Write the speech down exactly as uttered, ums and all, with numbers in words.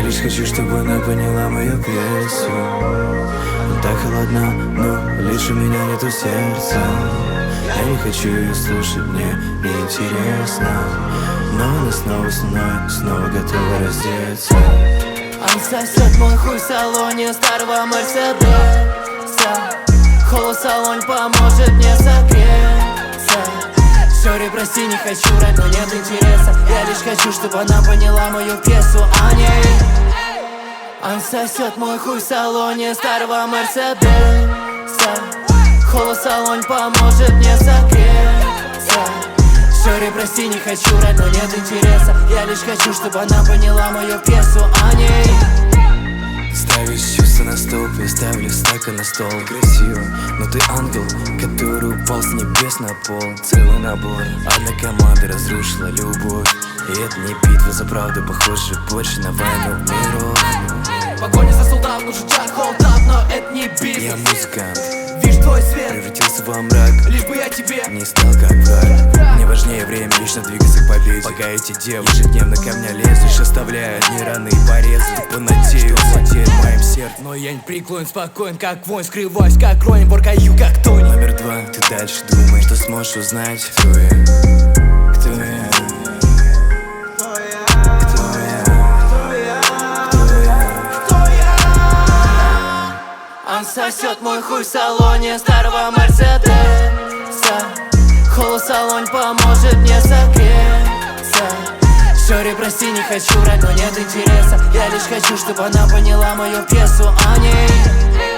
лишь хочу, чтобы она поняла мою песню. Так холодна, но лишь у меня нету сердца. Я не хочу ее слушать, мне неинтересно. Но она снова со мной, снова готова раздеться. Он сосет мой хуй в салоне старого Мерседеса. Холод в салоне поможет мне согреться. Сори, прости, не хочу врать, но нет интереса. Я лишь хочу, чтобы она поняла мою пьесу о ней. Он сосет мой хуй в салоне старого Мерседеса. Холод в салоне поможет мне согреться. Сори, прости, не хочу врать, но нет интереса. Я лишь хочу, чтобы она поняла мою пьесу о ней. Ставишь чувства на стол, я ставлю стакан на стол. Красиво, но ты ангел, который упал с небес на пол. Целый набор, одна команда разрушила любовь. И это не битва за правду, похоже больше на войну миров. Погоня за солдат, нужен чар, холдап, но это не бизнес. Я музыкант, вижу твой свет, превратился во мрак. лишь бы я тебе не стал как враг. Мне важнее время, лично двигаться к победе. Пока эти девы ежедневно ко мне лезут, лишь оставляя одни раны и порезы. Понадеюсь, владеет моим сердцем, но я не преклонен, спокоен, как воин. Скрываюсь, как Ронин, боркаю, как Тони. Номер два, ты дальше думай, что сможешь узнать, кто я, кто я. Он сосет мой хуй в салоне старого Мерседеса. Холод в салоне поможет мне согреться. Сори, прости, не хочу врать, но нет интереса. Я лишь хочу, чтобы она поняла мою пьесу о ней.